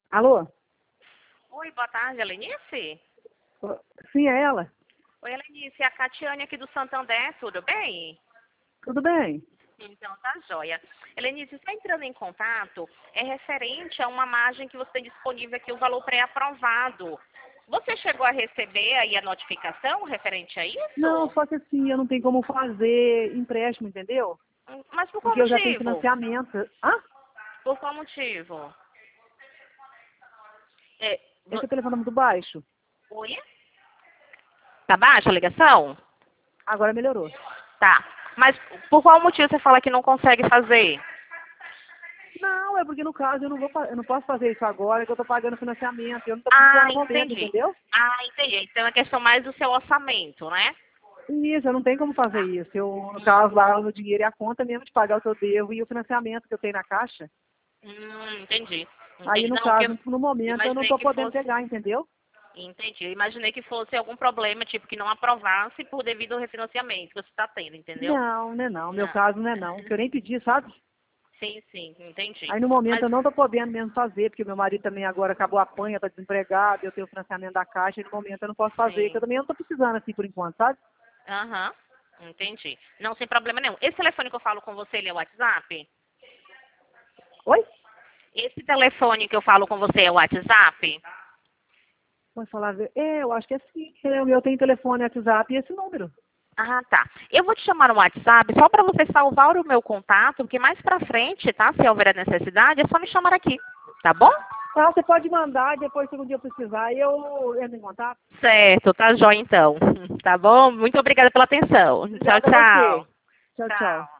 Alô? Oi, boa tarde, Helenice? Sim, é ela. Oi, Helenice, é a Catiane aqui do Santander, tudo bem? Tudo bem? Então, tá joia. Helenice, está entrando em contato, é referente a uma margem que você tem disponível aqui, o valor pré-aprovado. Você chegou a receber aí a notificação referente a Não, isso? só que assim, eu não tenho como fazer empréstimo, entendeu? Mas por qual Porque eu já tenho motivo? financiamento. Hã? Por qual motivo? É, Esse telefone é muito baixo. Oi? Tá baixa a ligação? Agora melhorou. Tá. Mas por qual motivo você fala que não consegue fazer? Não, é porque no caso eu não posso fazer isso agora, que eu tô pagando financiamento. Eu não tô Ah, precisando no momento, entendi. entendeu? Ah, entendi. Então é questão mais do seu orçamento, né? Isso, eu não tenho como fazer isso. Eu, no caso, lá no dinheiro e a conta mesmo de pagar o que eu devo e o financiamento que eu tenho na caixa. Entendi. Aí, Entendi. no Não, que eu caso, no momento, eu não imaginei tô que podendo fosse. pegar, entendeu? Entendi. Eu imaginei que fosse algum problema, tipo, que não aprovasse por devido ao refinanciamento que você está tendo, entendeu? Não, não é não. Meu Não. caso não é não. Que eu nem pedi, sabe? Sim, sim, entendi. Aí no momento Mas, eu não tô podendo mesmo fazer, porque meu marido também agora acabou a panha, tá desempregado, eu tenho o financiamento da caixa, e no momento eu não posso fazer, que eu sim. também não tô precisando assim por enquanto, sabe? Aham. Entendi. Não, sem problema nenhum. Esse telefone que eu falo com você, ele é o WhatsApp? Oi? Esse telefone que eu falo com você é o WhatsApp? Pode falar, eu acho que é sim. Eu tenho telefone, WhatsApp e esse número. Ah, tá. Eu vou te chamar no WhatsApp só para você salvar o meu contato, porque mais pra frente, tá? Se houver a necessidade, é só me chamar aqui, tá bom? Tá, você pode mandar, depois se algum dia eu precisar, eu entro em contato. Certo, tá jóia então. Tá bom? Muito obrigada pela atenção. Tchau, Obrigada a você. tchau. Tchau, tchau. Tchau.